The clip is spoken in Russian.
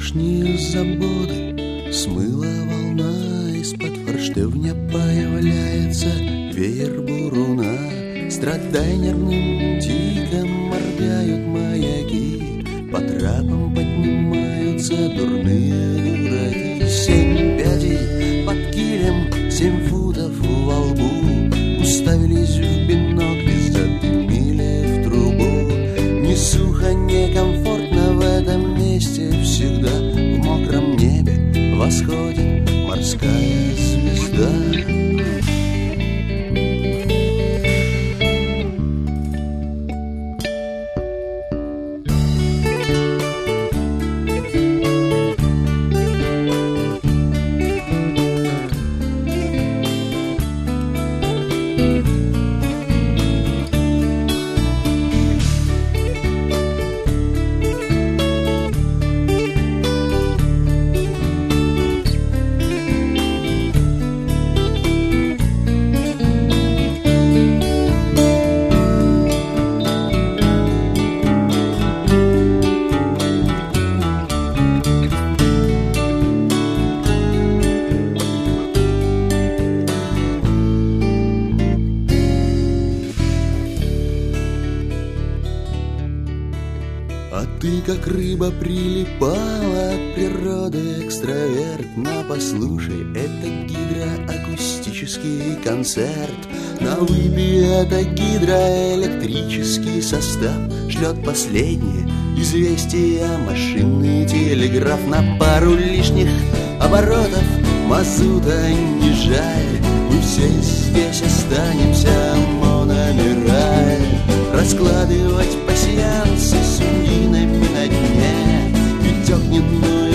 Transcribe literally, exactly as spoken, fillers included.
лишние заботы смыла волна, из-под форштевня появляется веер буруна. Страдай нервным тиком, моргают маяки, по трапам поднимаются дурные дураки. Семь пядей под килем, семь футов во лбу, уставились в бинокли, задымили в трубу. Ни сухо, ни комфортно в этом месте всегда. В мокром небе восходит морская звезда. А ты, как рыба, прилипала от природы, экстраверт. Но послушай, это гидроакустический концерт. На выпи это гидроэлектрический состав шлет последнее известие, машинный телеграф. На пару лишних оборотов мазута не жаль, мы все здесь останемся мономераль. Раскладывать пасьянсы с унинами на дне, ведь огненную